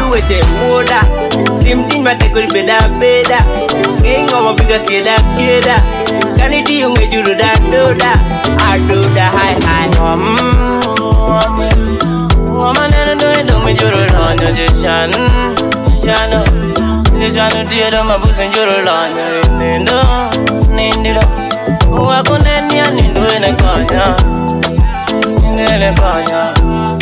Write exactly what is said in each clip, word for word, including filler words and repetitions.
weche muda. Tim tin mate kuri beda beda. Ngingo mapiga keda keda. Kani di unge juru da doda. Adoda hai hai. Woman and do it do me juru lanya jeshan. Jano. Jano dia do mabus juru lanya. Nindo. Nindiro. Wakone nya nindo ene kanya. Nene kanya.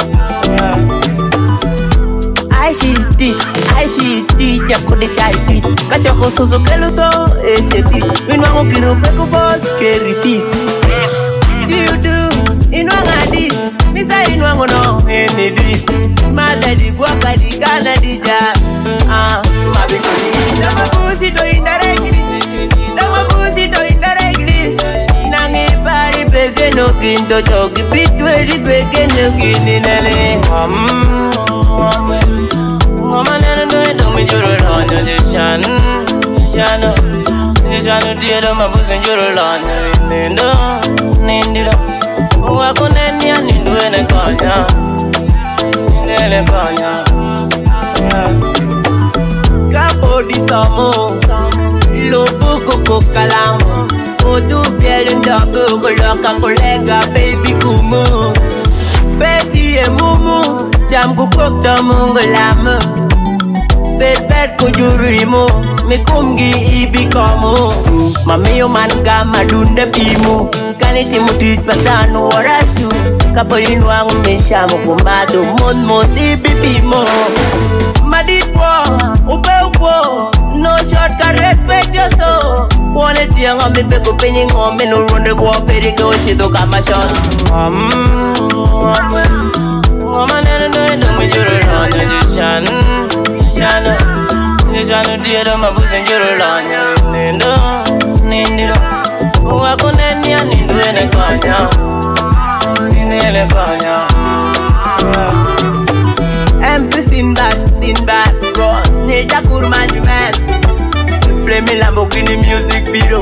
I see it, I see it, ya kode chai it. Kachoko soso keluto, e cheti. Inwango kiro peko boss, carry peace. Do you do? Inwanga di, misa inwango no, ene di. Mada di guaka di gana di ja. Ah, mabiko di. Dama busi to indirectly, dama busi to indirectly. Nangi pari peke no kinto toki pitweri peke no kini nale. Hmm. Woman and do it do me juru lanya jeshan. Jano. Jano dia do mabus juru lanya. Nindo. Nindiro. Wakone nya nindo ene kanya. Ene kanya. Kapo di samo. Lobo koko kalamo. Odu piel ndogo koloka kolega baby kumu. Betty e mumu. Jam kupok to mungo lamo. Bet bet kujurimo. Mikumgi ibi komo. Mamiyo manga madunde pimo. Kani timu tit patano warasu. Kapolin wangu mesha mukumado. Mon mon ibi pimo. Maditwo, upe upo. No shortcut, respect your soul. Wanna young on me, beko penning on me, no run the war, petty go, she do got my shot. Woman and do it, do me juru lanya jeshan. Jano. Jano dia do mabus juru lanya. Nindo. Nindiro. Wakone nya nindo ene kanya. Ene kanya. M C Sinbad, Sinbad, Ross, Neja Kurman, you man. Flaming Lamborghini music video.